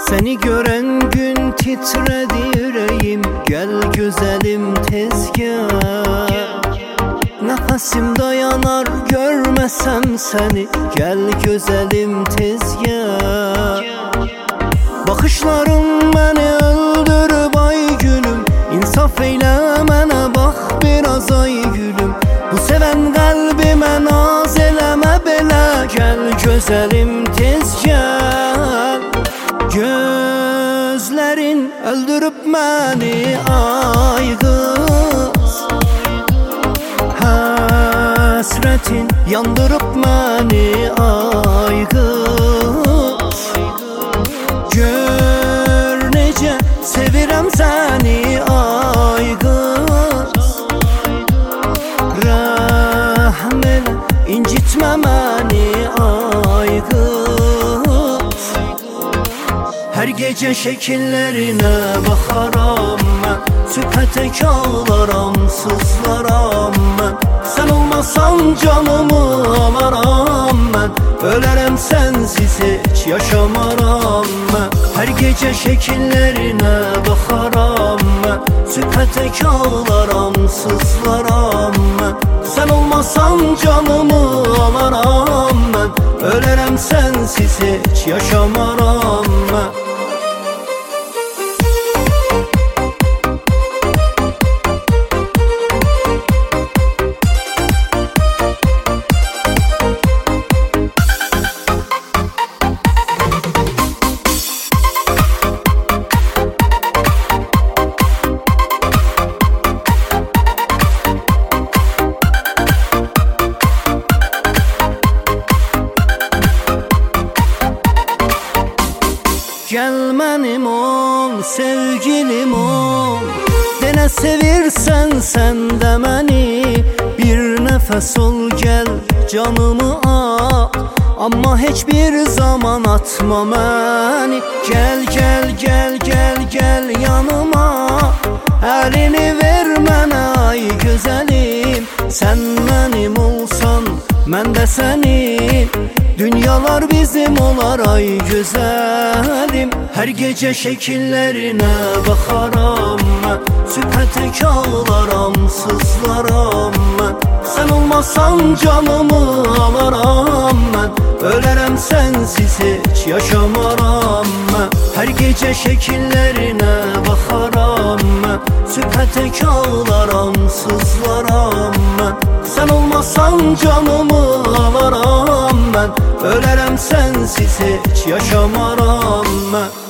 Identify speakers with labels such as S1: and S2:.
S1: Seni gören gün titredi yüreğim. Gel güzelim tez gel. Nefesim dayanar görmesem seni. Gel güzelim tez gel. Bakışların beni öldürüp ay gülüm. İnsaf eyle mənə bax biraz ay gülüm. Bu seven kalbime naz eleme belə. Gel güzelim tez gel. Gözlerin öldürüp beni ay kız. Hasretin yandırıp beni ay kız. Gör necə sevirəm səni ay kız. Rəhm elə incitmə məni ay kız. Her gece şekillerine bakaram ben. Sübhə tək ağlaram, sızlaram ben. Sen olmasan canımı alaram ben. Ölərəm sensiz hiç yaşamaram ben. Her gece şekillerine bakaram ben. Sübhə tək ağlaram, sızlaram ben. Sen olmasan canımı alaram ben. Ölərəm sensiz hiç yaşamaram ben. Gel mənim ol, sevgilim ol. Denə sevirsən sən də məni. Bir nəfəs ol gel canımı al. Amma heç bir zaman atma məni. Gel gel gel gel gel yanıma. Əlini ver mənə ay gözəlim. Sən mənim olsan mən də sənin. Dünyalar bizim olar ay güzelim. Her gece şekillerine bakaram ben. Sübhə tək ağlaram, sızlaram ben. Sen olmasan canımı alaram ben. Ölərəm sensiz hiç yaşamaram ben. Her gece şekillerine bakaram ben. Sübhə tək ağlaram, sızlaram ben. Sen olmasan canımı alaram ben. Ölərəm sensiz hiç yaşamaram ben.